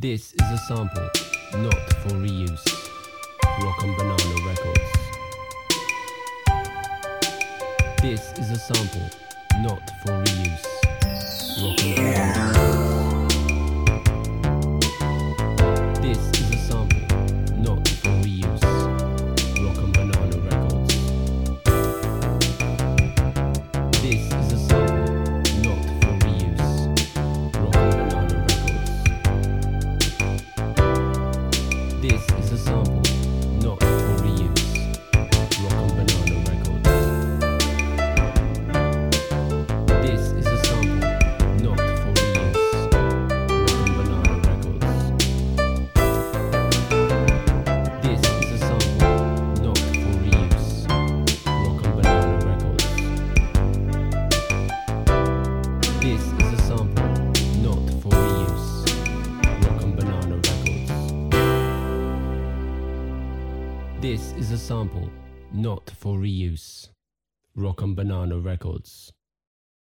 This is a sample, not for reuse. Rock and Banana Records. This is a sample, not for reuse. Rock and Banana Records. This is a sample, not for reuse. Rock and Banana Records. This is a sample, not for reuse. Rock and Banana Records. This is a sample, not for reuse. Rock and Banana Records. This is a sample, not for reuse. Rock and Banana Records. This is a sample, not for reuse. Rock and Banana Records. This is a sample, not for reuse. Rock and Banana Records. This is a sample, not for reuse. Rock and Banana Records.